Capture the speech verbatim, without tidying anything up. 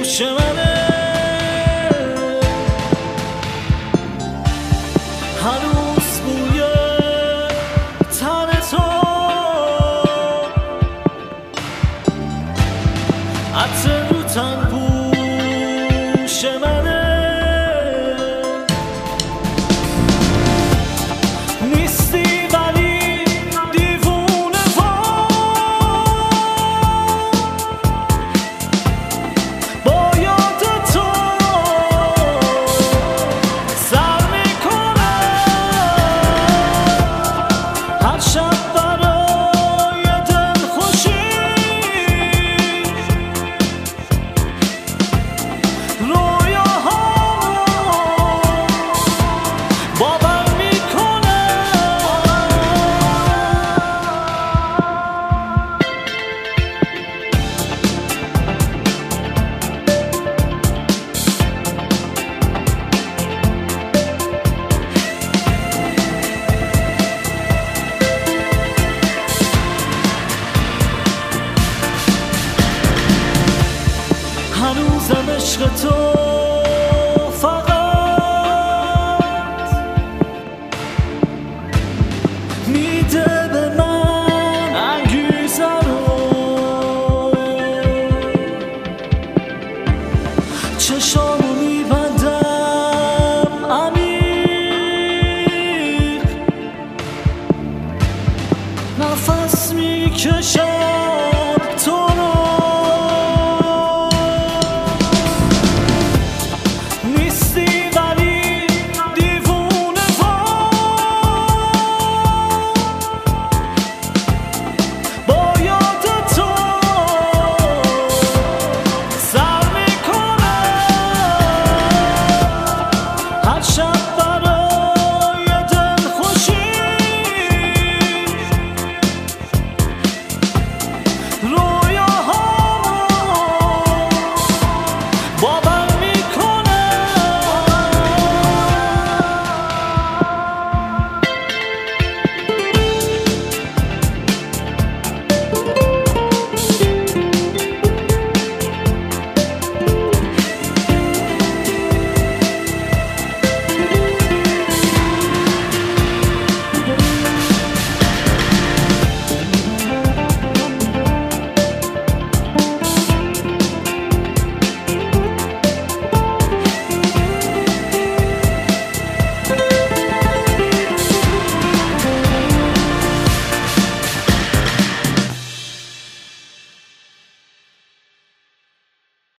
پیش منه، هنوز بوی تن تو عطر رو تن پوش منه. نیستی ولی دیوونه با یاد تو سر میکنم هر شب برای دل خوشی، رویاهامو باور هنوزم عشق تو فقط میده به من انگیزه رو، چشامو میبندم عمیق، نفس میکشم تو رو. رویاهامو با